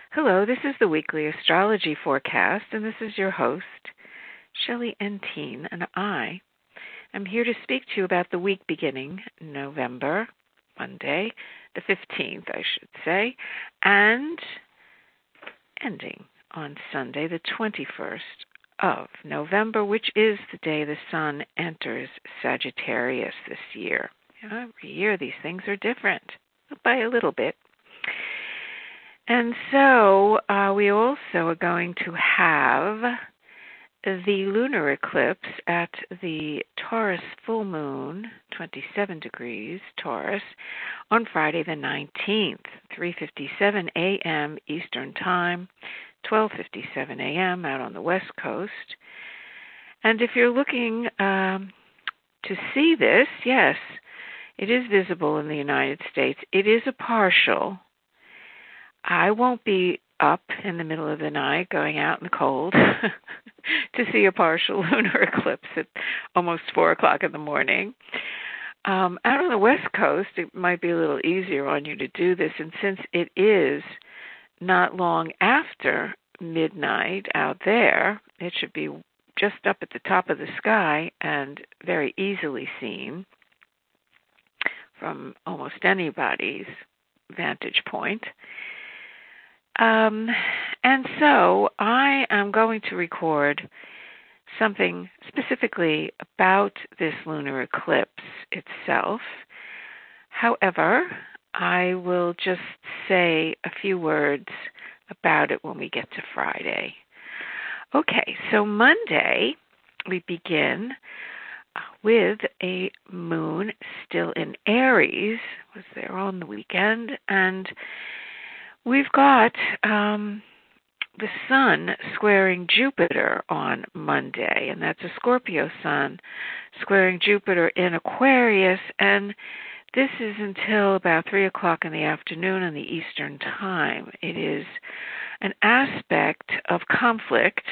Hello, this is the weekly astrology forecast, and this is your host, Shelley Entine, and I am here to speak to you about the week beginning November, Monday, the 15th, I should say, and ending on Sunday, the 21st of November, which is the day the sun enters Sagittarius this year. Every year these things are different, by a little bit. And so we also are going to have the lunar eclipse at the Taurus full moon, 27 degrees Taurus, on Friday the 19th, 3:57 a.m. Eastern Time, 12:57 a.m. out on the West Coast. And if you're looking to see this, yes, it is visible in the United States. It is a partial. I won't be up in the middle of the night going out in the cold to see a partial lunar eclipse at almost 4 o'clock in the morning. Out on the West Coast, it might be a little easier on you to do this, and since it is not long after midnight out there, it should be just up at the top of the sky and very easily seen from almost anybody's vantage point. And so I am going to record something specifically about this lunar eclipse itself. However, I will just say a few words about it when we get to Friday. Okay, so Monday we begin with a moon still in Aries. Was there on the weekend, and we've got the sun squaring Jupiter on Monday, and that's a Scorpio sun squaring Jupiter in Aquarius, and this is until about 3 o'clock in the afternoon in the Eastern Time. It is an aspect of conflict,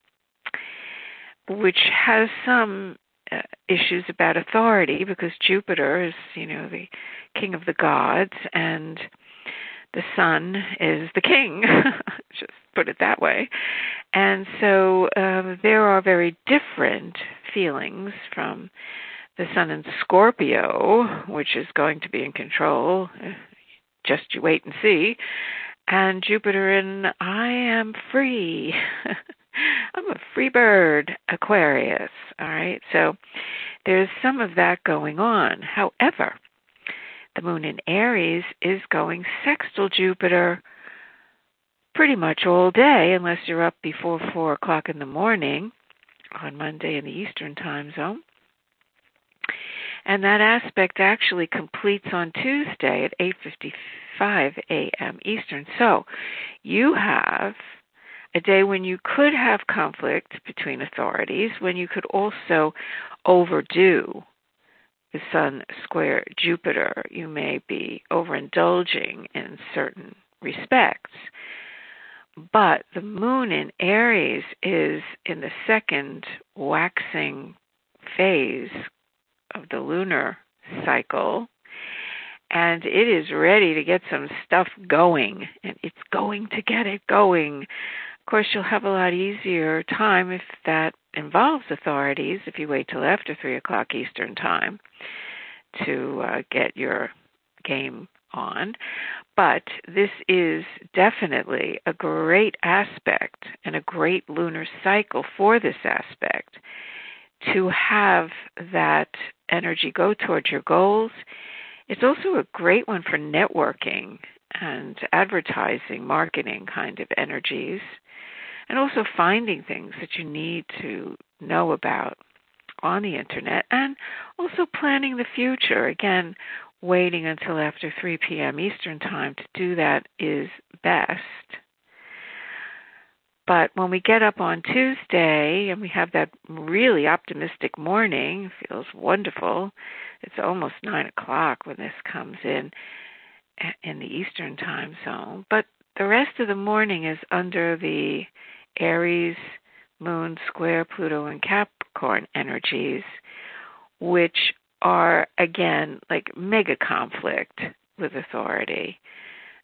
which has some issues about authority, because Jupiter is, the king of the gods, and the sun is the king, just put it that way. And so there are very different feelings from the sun in Scorpio, which is going to be in control, just you wait and see, and Jupiter in I am free. I'm a free bird, Aquarius. All right, so there's some of that going on. However, the moon in Aries is going sextile Jupiter pretty much all day, unless you're up before 4 o'clock in the morning on Monday in the Eastern Time zone. And that aspect actually completes on Tuesday at 8:55 a.m. Eastern. So you have a day when you could have conflict between authorities, when you could also overdo the sun square Jupiter. You may be overindulging in certain respects. But the moon in Aries is in the second waxing phase of the lunar cycle, and it is ready to get some stuff going, and it's going to get it going. Of course, you'll have a lot easier time if that involves authorities, if you wait till after 3 o'clock Eastern Time to get your game on. But this is definitely a great aspect and a great lunar cycle for this aspect, to have that energy go towards your goals. It's also a great one for networking and advertising, marketing kind of energies, and also finding things that you need to know about on the internet, and also planning the future. Again, waiting until after 3 p.m. Eastern Time to do that is best. But when we get up on Tuesday and we have that really optimistic morning, feels wonderful. It's almost 9 o'clock when this comes in the Eastern Time zone. But the rest of the morning is under the Aries, Moon, Square, Pluto, and Capricorn energies, which are, again, like mega conflict with authority.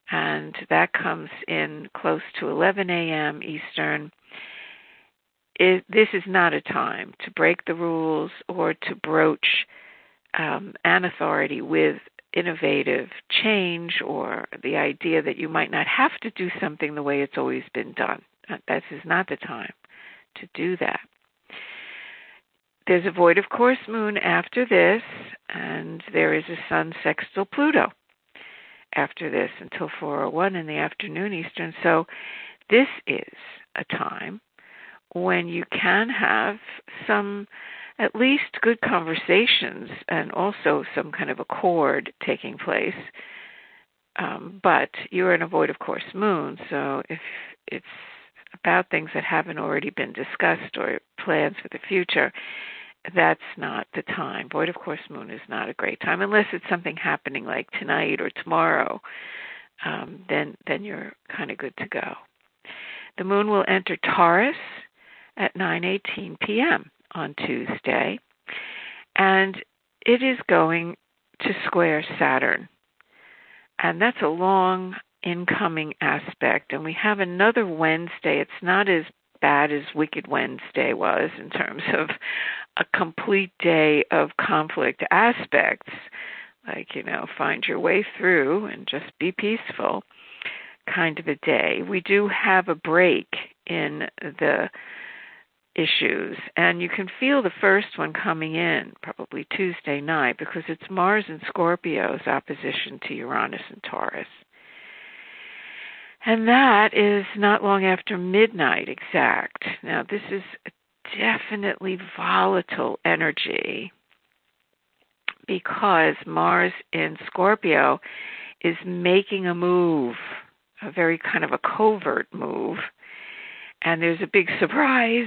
and that comes in close to 11 a.m. Eastern. This is not a time to break the rules or to broach an authority with innovative change or the idea that you might not have to do something the way it's always been done. This is not the time to do that. There's a void of course moon after this, and there is a sun sextile Pluto after this until 4:01 in the afternoon Eastern. So this is a time when you can have some at least good conversations and also some kind of accord taking place. But you're in a void of course moon, so if it's about things that haven't already been discussed or plans for the future, that's not the time. Void of course moon is not a great time unless it's something happening like tonight or tomorrow. Then you're kind of good to go. The moon will enter Taurus at 9:18 p.m. on Tuesday, and it is going to square Saturn. And that's a long incoming aspect. And we have another Wednesday. It's not as bad as Wicked Wednesday was in terms of a complete day of conflict aspects, like, find your way through and just be peaceful kind of a day. We do have a break in the issues, and you can feel the first one coming in probably Tuesday night because it's Mars in Scorpio's opposition to Uranus and Taurus. And that is not long after midnight exact. Now, this is definitely volatile energy because Mars in Scorpio is making a move, a very kind of a covert move, and there's a big surprise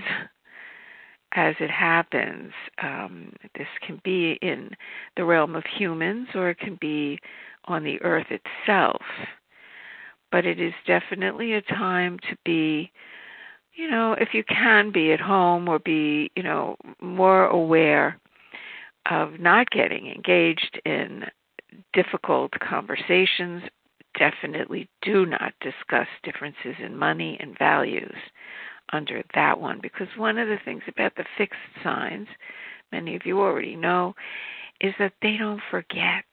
as it happens. This can be in the realm of humans or it can be on the earth itself. But it is definitely a time to be, if you can be at home or be, more aware of not getting engaged in difficult conversations. Definitely do not discuss differences in money and values under that one, because one of the things about the fixed signs, many of you already know, is that they don't forget.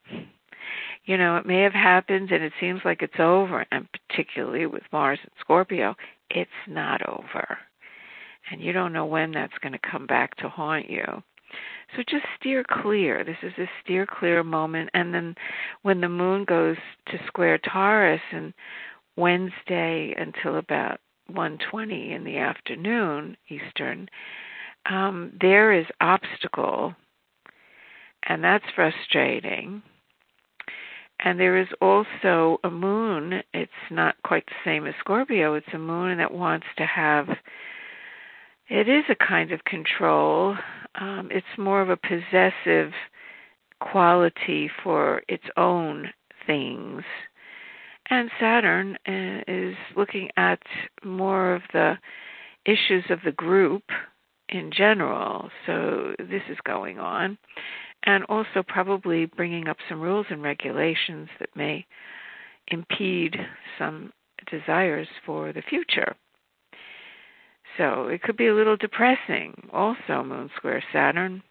It may have happened and it seems like it's over, and particularly with Mars and Scorpio, it's not over. And you don't know when that's going to come back to haunt you. So just steer clear. This is a steer clear moment. And then when the moon goes to square Taurus and Wednesday until about 1:20 in the afternoon Eastern, there is obstacle, and that's frustrating. And there is also a moon. It's not quite the same as Scorpio. It's a moon that wants to have, it is a kind of control. It's more of a possessive quality for its own things. And Saturn is looking at more of the issues of the group in general. So this is going on. And also probably bringing up some rules and regulations that may impede some desires for the future. So it could be a little depressing, also, Moon square Saturn.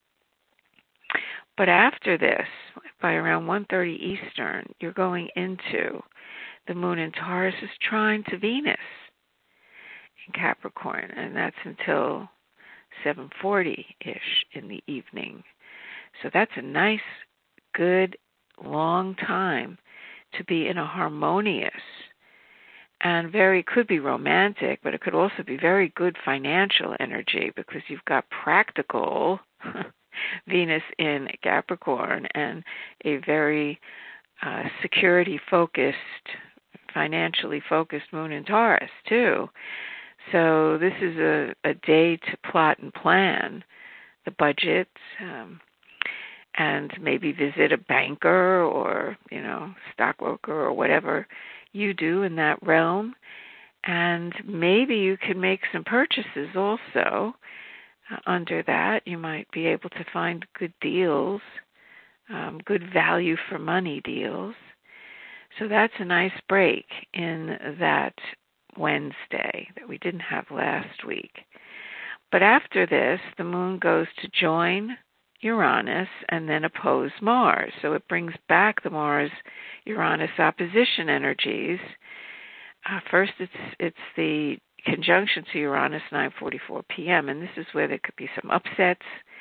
But after this, by around 1:30 Eastern, you're going into the Moon in Taurus is trine to Venus in Capricorn, and that's until 7:40-ish in the evening. So that's a nice, good, long time to be in a harmonious and could be romantic, but it could also be very good financial energy because you've got practical Venus in Capricorn and a very security-focused, financially focused Moon in Taurus, too. So this is a day to plot and plan the budget, and maybe visit a banker or, stockbroker or whatever you do in that realm. And maybe you can make some purchases also under that. You might be able to find good deals, good value for money deals. So that's a nice break in that Wednesday that we didn't have last week. But after this, the moon goes to join Uranus and then oppose Mars. So it brings back the Mars-Uranus opposition energies. First, it's the conjunction to Uranus, 9:44 p.m., and this is where there could be some upsets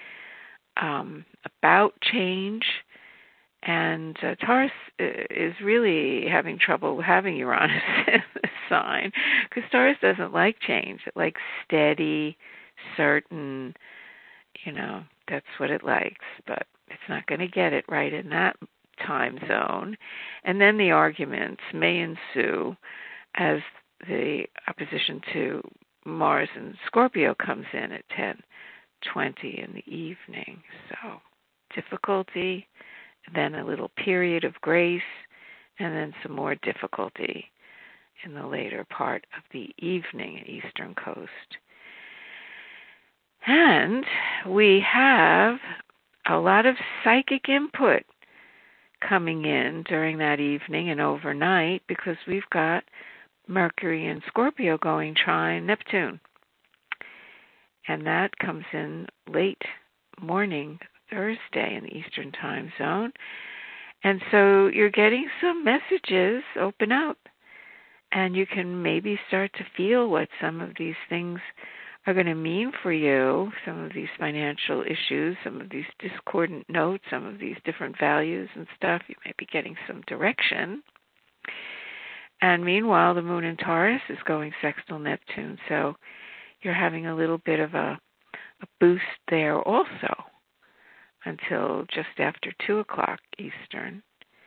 about change. And Taurus is really having trouble having Uranus in the sign because Taurus doesn't like change. It likes steady, certain, that's what it likes, but it's not going to get it right in that time zone. And then the arguments may ensue as the opposition to Mars and Scorpio comes in at 10:20 in the evening. So difficulty, then a little period of grace, and then some more difficulty in the later part of the evening at Eastern Coast. And we have a lot of psychic input coming in during that evening and overnight because we've got Mercury and Scorpio going trine Neptune. And that comes in late morning Thursday in the Eastern time zone. And so you're getting some messages open up, and you can maybe start to feel what some of these things are going to mean for you, some of these financial issues, some of these discordant notes, some of these different values and stuff. You may be getting some direction. And meanwhile, the moon in Taurus is going sextile Neptune, so you're having a little bit of a boost there also until just after 2 o'clock Eastern.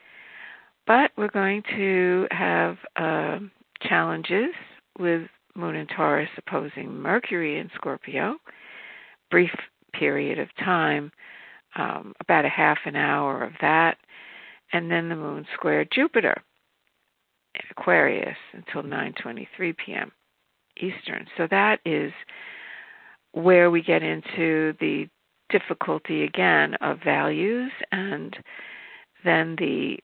But we're going to have challenges with moon in Taurus opposing Mercury in Scorpio, brief period of time, about a half an hour of that, and then the moon squared Jupiter in Aquarius until 9:23 p.m. Eastern. So that is where we get into the difficulty again of values, and then the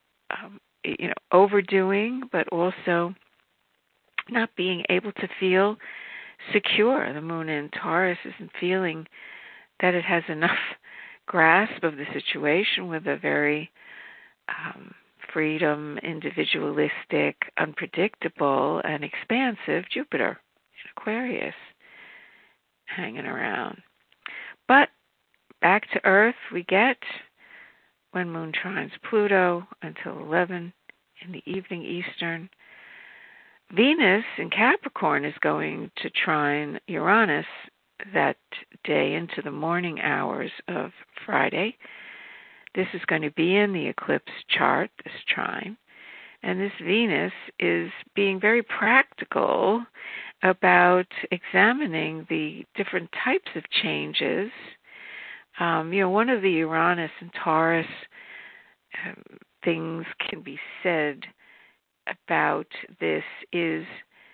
overdoing, but also not being able to feel secure. The moon in Taurus isn't feeling that it has enough grasp of the situation with a very freedom, individualistic, unpredictable, and expansive Jupiter in Aquarius hanging around. But back to Earth we get when moon trines Pluto until 11 in the evening Eastern. Venus in Capricorn is going to trine Uranus that day into the morning hours of Friday. This is going to be in the eclipse chart, this trine. And this Venus is being very practical about examining the different types of changes. One of the Uranus and Taurus things can be said about this is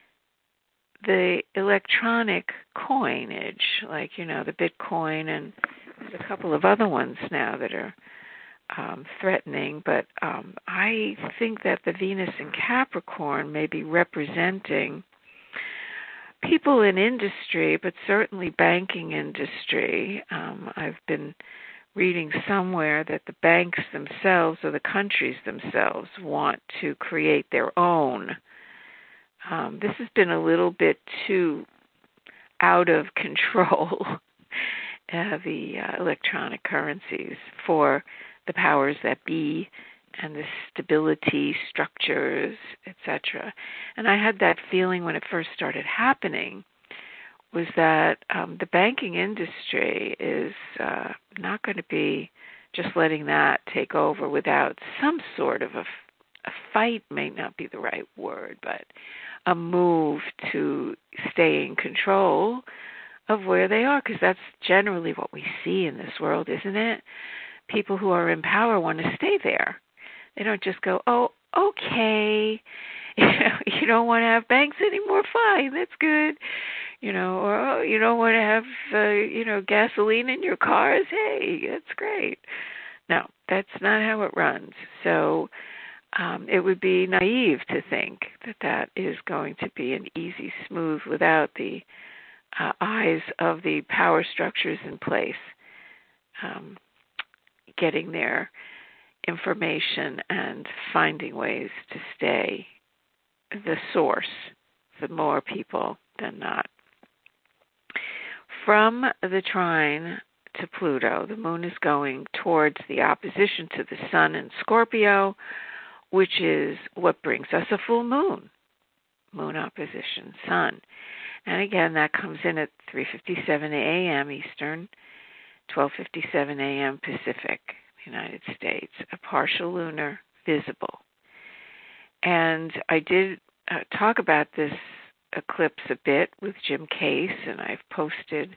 the electronic coinage, like, the Bitcoin, and there's a couple of other ones now that are threatening, but I think that the Venus in Capricorn may be representing people in industry, but certainly banking industry. I've been reading somewhere that the banks themselves or the countries themselves want to create their own. This has been a little bit too out of control, the electronic currencies for the powers that be and the stability structures, etc. And I had that feeling when it first started happening, was that the banking industry is not going to be just letting that take over without some sort of a fight, may not be the right word, but a move to stay in control of where they are, because that's generally what we see in this world, isn't it? People who are in power want to stay there. They don't just go, oh, okay, you don't want to have banks anymore, fine, that's good. Or, oh, you don't want to have, gasoline in your cars, hey, that's great. No, that's not how it runs. So it would be naive to think that that is going to be an easy smooth without the eyes of the power structures in place, getting their information and finding ways to stay the source for more people than not. From the trine to Pluto, the moon is going towards the opposition to the sun in Scorpio, which is what brings us a full moon. Moon opposition sun. And again, that comes in at 3:57 a.m. Eastern, 12:57 a.m. Pacific, United States, a partial lunar visible. And I did talk about this eclipse a bit with Jim Case, and I've posted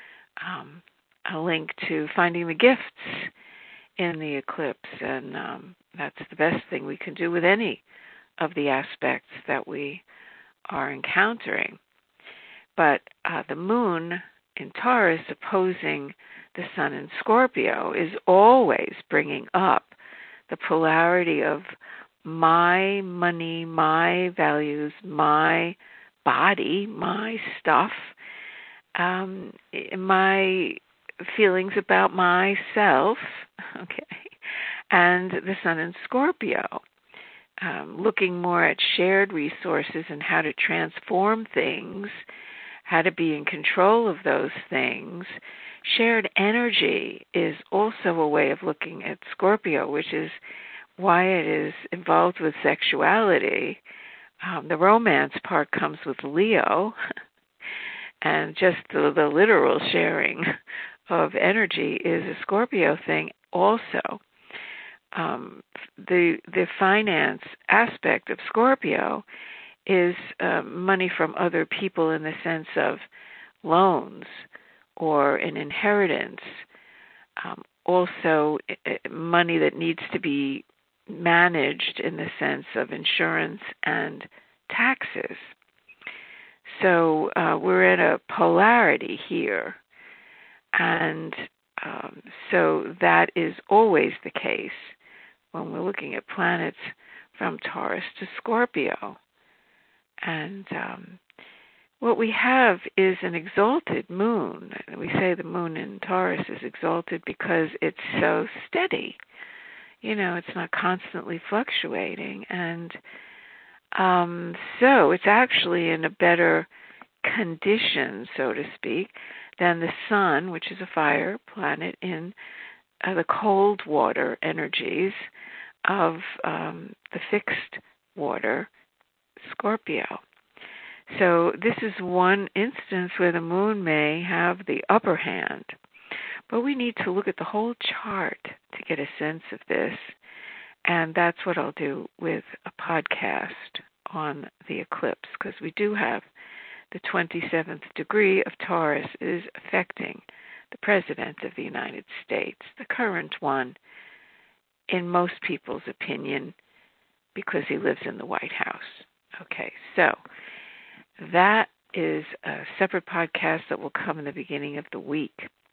a link to finding the gifts in the eclipse, and that's the best thing we can do with any of the aspects that we are encountering. But the moon in Taurus opposing the sun in Scorpio is always bringing up the polarity of my money, my values, my body, my stuff, my feelings about myself, okay, and the sun in Scorpio, looking more at shared resources and how to transform things, how to be in control of those things. Shared energy is also a way of looking at Scorpio, which is why it is involved with sexuality. The romance part comes with Leo, and just the literal sharing of energy is a Scorpio thing also. The finance aspect of Scorpio is money from other people in the sense of loans or an inheritance. Also, money that needs to be managed in the sense of insurance and taxes. So we're at a polarity here. And so that is always the case when we're looking at planets from Taurus to Scorpio. And what we have is an exalted moon. We say the moon in Taurus is exalted because it's so steady. You know, it's not constantly fluctuating. And so it's actually in a better condition, so to speak, than the sun, which is a fire planet, in the cold water energies of the fixed water, Scorpio. So this is one instance where the moon may have the upper hand. But we need to look at the whole chart to get a sense of this. And that's what I'll do with a podcast on the eclipse, because we do have the 27th degree of Taurus is affecting the President of the United States, the current one, in most people's opinion, because he lives in the White House. Okay, so that is a separate podcast that will come in the beginning of the week.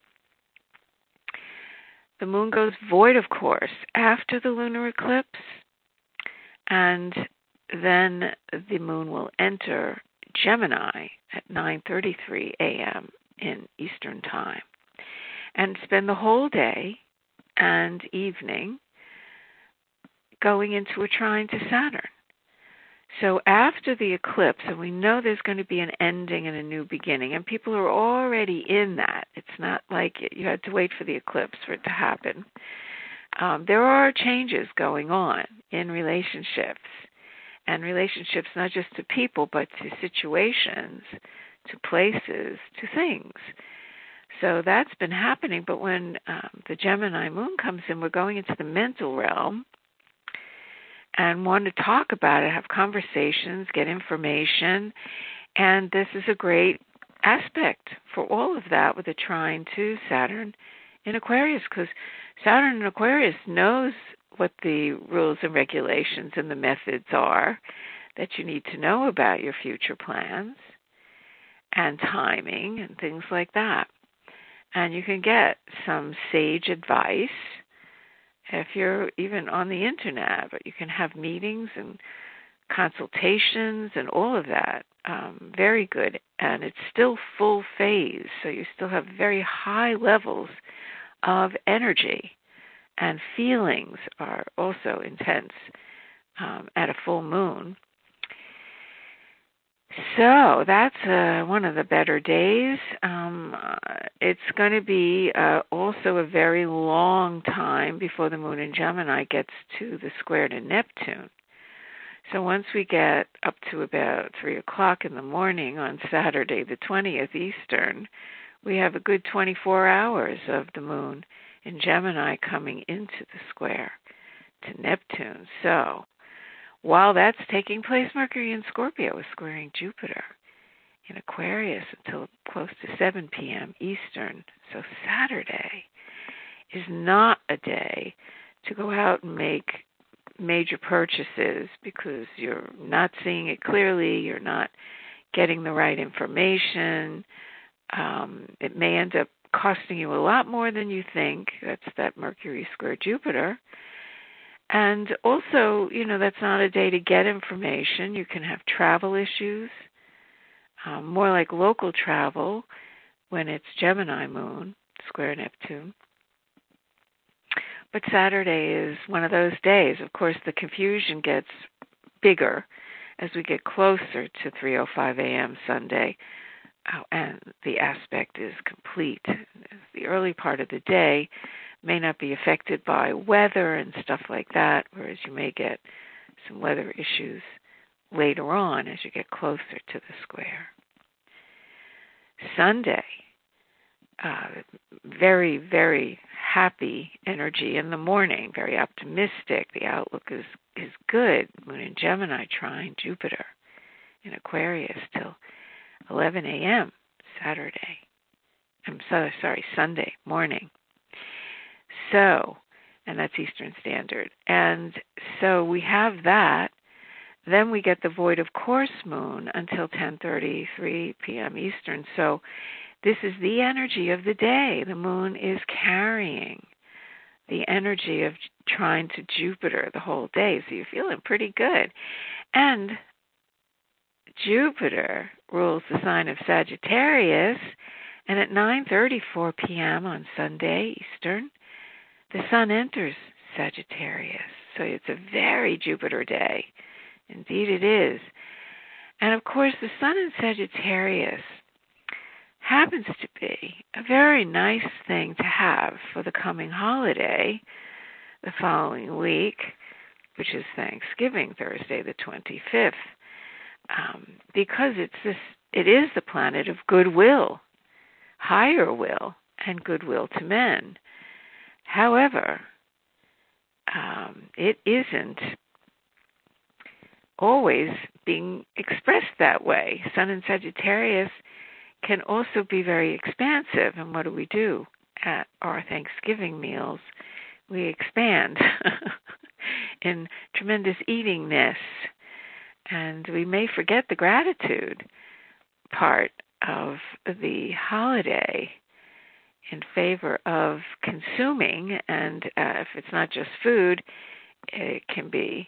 The moon goes void, of course, after the lunar eclipse, and then the moon will enter Gemini at 9:33 a.m. in Eastern Time and spend the whole day and evening going into a trine to Saturn. So after the eclipse, and we know there's going to be an ending and a new beginning, and people are already in that. It's not like you had to wait for the eclipse for it to happen. There are changes going on in relationships, and relationships not just to people, but to situations, to places, to things. So that's been happening, but when the Gemini moon comes in, we're going into the mental realm and want to talk about it, have conversations, get information, and this is a great aspect for all of that with a trine to Saturn in Aquarius, because Saturn in Aquarius knows what the rules and regulations and the methods are that you need to know about your future plans and timing and things like that. And you can get some sage advice if you're even on the internet, but you can have meetings and consultations and all of that. Very good. And it's still full phase, so you still have very high levels of energy, and feelings are also intense at a full moon. So that's one of the better days. It's going to be also a very long time before the moon in Gemini gets to the square to Neptune. So once we get up to about 3 o'clock in the morning on Saturday the 20th Eastern, we have a good 24 hours of the moon in Gemini coming into the square to Neptune. So while that's taking place, Mercury in Scorpio is squaring Jupiter in Aquarius until close to 7 p.m. Eastern. So Saturday is not a day to go out and make major purchases because you're not seeing it clearly, you're not getting the right information. It may end up costing you a lot more than you think. That's that Mercury square Jupiter. And also, that's not a day to get information. You can have travel issues, more like local travel when it's Gemini moon, square Neptune. But Saturday is one of those days. Of course, the confusion gets bigger as we get closer to 3:05 a.m. Sunday, and the aspect is complete. The early part of the day may not be affected by weather and stuff like that, whereas you may get some weather issues later on as you get closer to the square. Sunday, very, very happy energy in the morning, very optimistic. The outlook is good. Moon in Gemini trine Jupiter in Aquarius till 11 a.m. Sunday morning. So, and that's Eastern Standard. And so we have that. Then we get the void of course moon until 10:33 p.m. Eastern. So this is the energy of the day. The moon is carrying the energy of trine to Jupiter the whole day. So you're feeling pretty good. And Jupiter rules the sign of Sagittarius. And at 9:34 p.m. on Sunday Eastern, the sun enters Sagittarius. So it's a very Jupiter day. Indeed it is. And of course, the sun in Sagittarius happens to be a very nice thing to have for the coming holiday the following week, which is Thanksgiving, Thursday the 25th, because it is the planet of goodwill, higher will, and goodwill to men. However, it isn't always being expressed that way. Sun in Sagittarius can also be very expansive. And what do? At our Thanksgiving meals, we expand in tremendous eatingness. And we may forget the gratitude part of the holiday in favor of consuming. And if it's not just food, it can be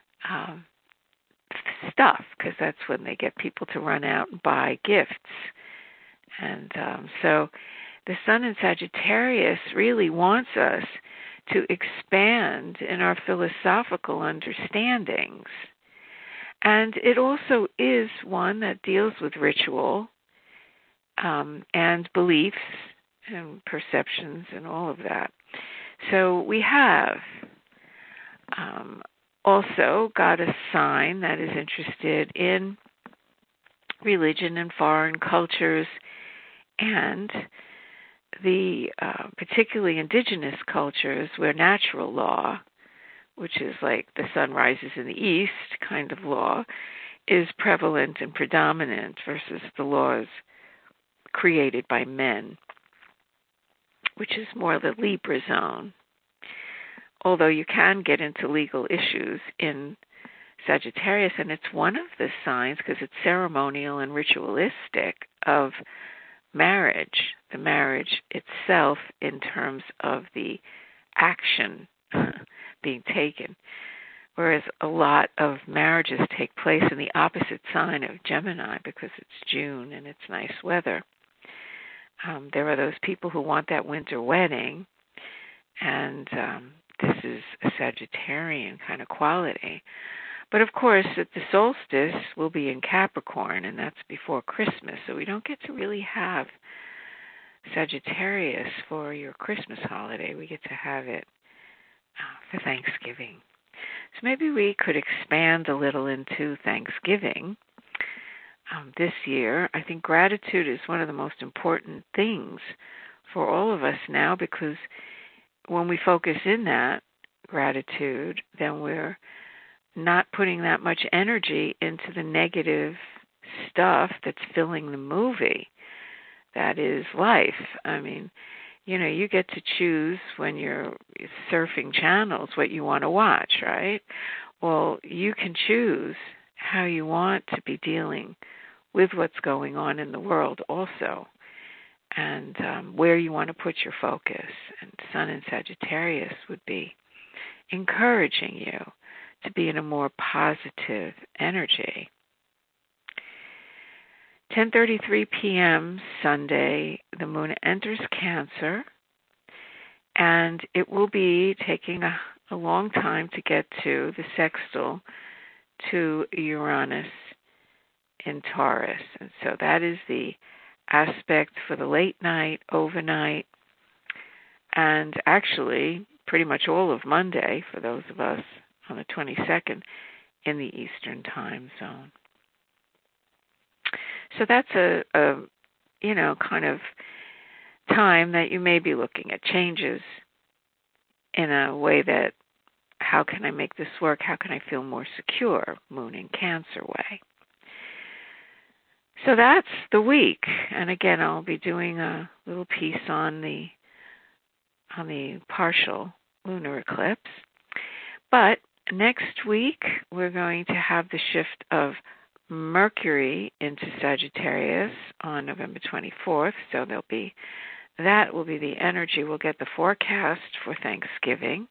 stuff, because that's when they get people to run out and buy gifts. And so the sun in Sagittarius really wants us to expand in our philosophical understandings. And it also is one that deals with ritual and beliefs and perceptions and all of that. So we have also got a sign that is interested in religion and foreign cultures and the particularly indigenous cultures where natural law, which is like the sun rises in the east kind of law, is prevalent and predominant versus the laws created by men, which is more the Libra zone. Although you can get into legal issues in Sagittarius, and it's one of the signs, because it's ceremonial and ritualistic, of marriage, the marriage itself in terms of the action being taken. Whereas a lot of marriages take place in the opposite sign of Gemini because it's June and it's nice weather. There are those people who want that winter wedding, and this is a Sagittarian kind of quality. But of course, at the solstice, we'll be in Capricorn, and that's before Christmas, so we don't get to really have Sagittarius for your Christmas holiday. We get to have it for Thanksgiving. So maybe we could expand a little into Thanksgiving. This year, I think gratitude is one of the most important things for all of us now, because when we focus in that gratitude, then we're not putting that much energy into the negative stuff that's filling the movie. That is life. I mean, you get to choose when you're surfing channels what you want to watch, right? Well, you can choose how you want to be dealing with what's going on in the world also, and where you want to put your focus. And Sun in Sagittarius would be encouraging you to be in a more positive energy. 10:33 p.m. Sunday, the moon enters Cancer, and it will be taking a long time to get to the sextile to Uranus in Taurus. And so that is the aspect for the late night, overnight, and actually pretty much all of Monday for those of us on the 22nd in the Eastern time zone. So that's a kind of time that you may be looking at changes in a way that, how can I make this work? How can I feel more secure? Moon in Cancer way. So that's the week. And again, I'll be doing a little piece on the partial lunar eclipse. But next week, we're going to have the shift of Mercury into Sagittarius on November 24th. So that will be the energy. We'll get the forecast for Thanksgiving.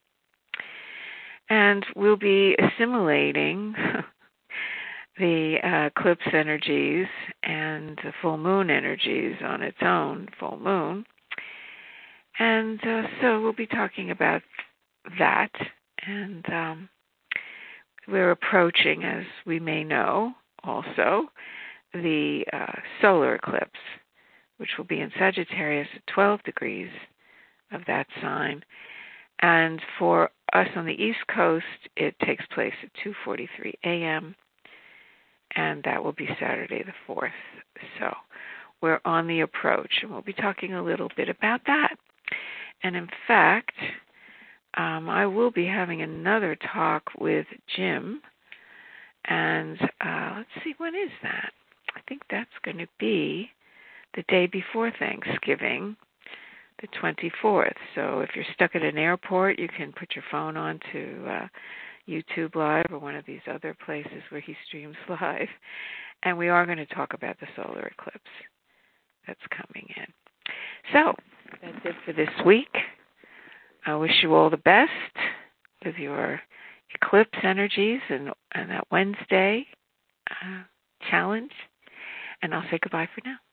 And we'll be assimilating the eclipse energies and the full moon energies on its own full moon. And so we'll be talking about that. And we're approaching, as we may know, also the solar eclipse, which will be in Sagittarius at 12 degrees of that sign. And for us on the East Coast, it takes place at 2:43 a.m., and that will be Saturday the 4th. So we're on the approach, and we'll be talking a little bit about that. And in fact, I will be having another talk with Jim, and let's see, when is that? I think that's going to be the day before Thanksgiving, the 24th. So if you're stuck at an airport, you can put your phone on to YouTube Live or one of these other places where he streams live, and we are going to talk about the solar eclipse that's coming in. So that's it for this week. I wish you all the best with your eclipse energies and that Wednesday challenge. And I'll say goodbye for now.